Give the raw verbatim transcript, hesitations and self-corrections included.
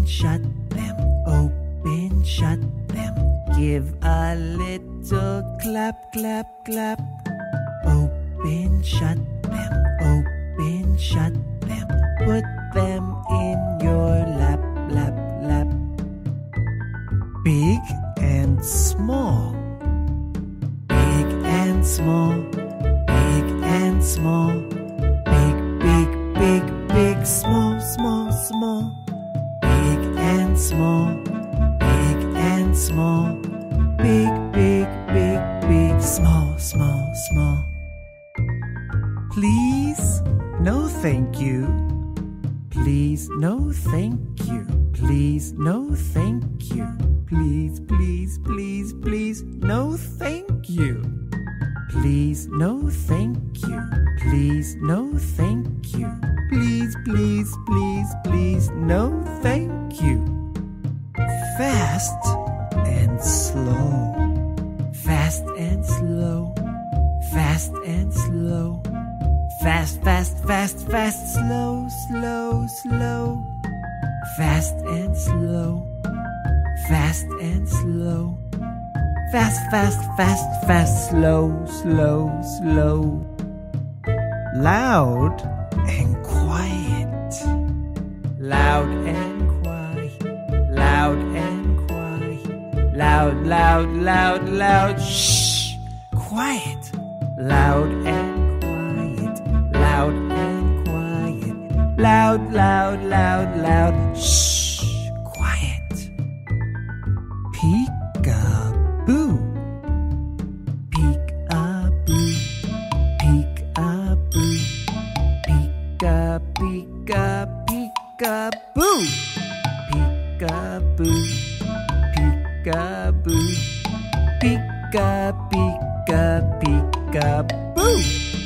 shut them, open, shut them. Give a little clap, clap, clap. Open, shut them, open, shut them. Put them in your lap, lap, lap. Big and small, big and small, big and small. Big, big, big, big, small, small, small. Big and small, big and small. Big, big, big, big, small, small, small. Please, no thank you. Please, no thank you. Please, no thank you. Please, please, please, please, no thank you. Please, no thank you. Please, no thank you. Please, please, please, please, no thank you. Fast and slow. Fast and slow. Fast and slow. Fast, fast, fast, fast, slow, slow, slow. Fast and slow. Fast and slow. Fast, fast, fast, fast, slow, slow, slow. Loud and quiet. Loud and quiet. Loud and quiet. Loud, loud, loud, loud. Shh. Quiet. Loud and quiet. Loud and quiet. Loud, loud, loud, loud. Shh. Quiet. Peek-a-boo. Peek-a-boo. Peek-a-boo. Peek-a, peek-a, peek-a-boo. Peek-a-boo. Peek-a-boo. Peek-a, peek-a, peek-a-boo.